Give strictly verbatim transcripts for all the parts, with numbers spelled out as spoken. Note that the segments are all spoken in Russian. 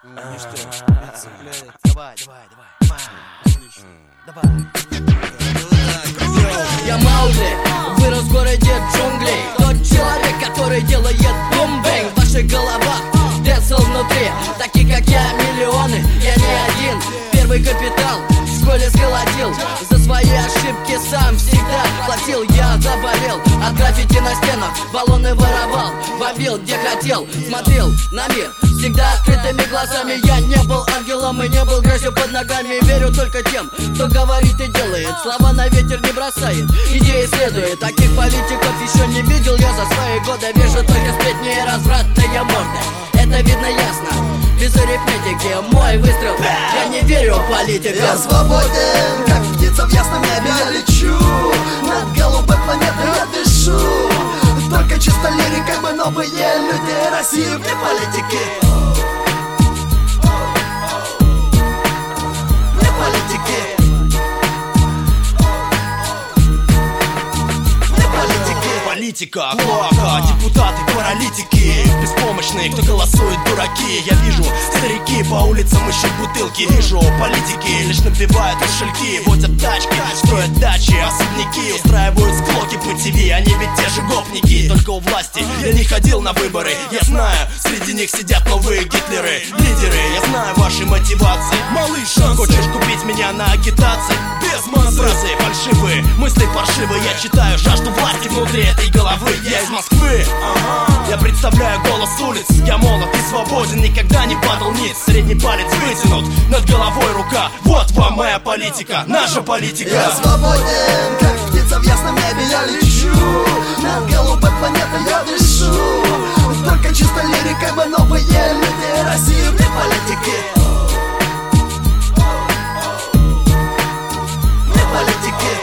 Ништяк, это цепляет. Давай, давай, давай. Давай. Я Маугли, вырос в городе джунглей. Тот человек, который делает бум-бэнг в ваших головах. Дэнсел внутри, таких как я миллионы. Я не один, первый капитал в школе сколотил. За свои ошибки сам всегда платил. Я заболел от граффити на стенах, баллоны воровал, бомбил где хотел. Смотрел на мир всегда открытыми глазами. Я не был ангелом и не был грязью под ногами. Верю только тем, кто говорит и делает. Слова на ветер не бросает, идеи следует. Таких политиков еще не видел я за свои годы. Вижу только сплетни и развратные морды. Это видно ясно, без арифметики. Мой выстрел, я не верю в политиков. Я свободен, как птица в ясном небе. Я лечу над голубой планетой, я дышу. Только чисто лирикой мы новые люди России вне политики. Вне политики. Вне политики. Политика, клоака, депутаты, паралитики, беспомощные, кто голосует, дураки. Я вижу, старики по улицам ищут бутылки. Вижу, политики лишь набивают кошельки. Водят тачки, строят дачи, особняки, устраивают склоки по ТВ. Они ведь те же гопники, только у власти. Я не ходил на выборы, я знаю, среди них сидят новые Гитлеры. Лидеры, я знаю ваши мотивации. Малыш, хочешь купить меня на агитации? Без фразы фальшивые, мысли паршивые. Я читаю жажду власти внутри этой головы. Я из Москвы, я представляю голос улиц. Я молод и свободен, никогда не падал ниц. Средний палец вытянут, над головой рука. Вот вам моя политика, наша политика. Я свободен, как птица в ясном небе. Я лечу над голубой планетой, я дышу. Только чисто лирикой мы новые люди России вне политики. Вне политики.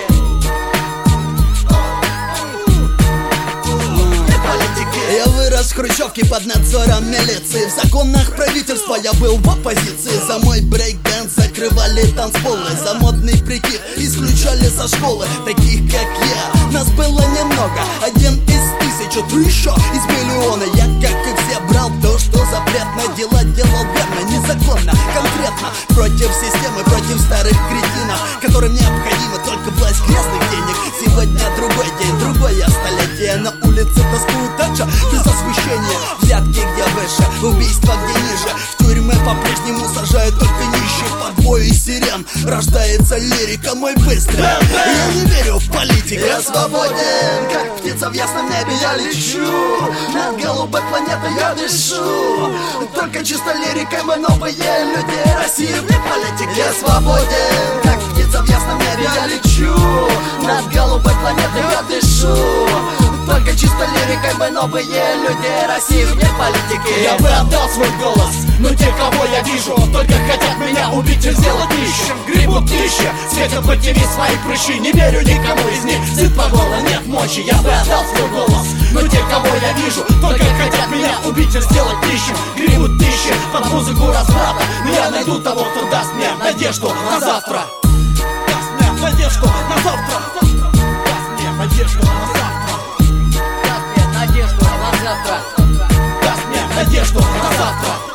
Я вырос в хрущевке под надзором милиции. В законах правительства я был в оппозиции. За мой брейк-дэнс закрывали танцполы. За модный прикид исключали со школы. Таких как я, нас было немного. Один из тысячи, ты еще из миллиона. Я, как и все, брал то, что запретно. Дела делал верно, незаконно, конкретно. Против системы, против старых кретинов, которым необходима только власть грязных денег. Сегодня другой день, другое столетие. На улице тоскуют дача без освещения. Взятки где выше, убийства где ниже. В тюрьмы по-прежнему сажают только нищих. Под бой и сирен рождается лирика мой быстрый. Я не верю в политику. Я свободен, как птица в ясном небе. Я лечу над голубой планетой, я дышу. Только чисто лирикой мы новые люди России вне политики. Я свободен, как птица в ясном небе. Я лечу над голубой планетой, я дышу. Только чисто лирикой мы новые люди России вне политики. Я бы отдал свой голос, но те, кого я вижу, только хотят меня убить и сделать нищим. Гребут нищие, светят по ТВ свои прыщи. Не верю никому из них, сыт по горло, нет мочи. Я бы отдал свой голос, но те, кого я вижу, только хотят меня убить и сделать нищим. Гребут нищие под музыку разврата. Но я найду того, кто даст мне надежду на завтра. Даст мне надежду на завтра. Даст мне надежду на завтра. Даст мне надежду на завтра. Даст мне надежду на завтра.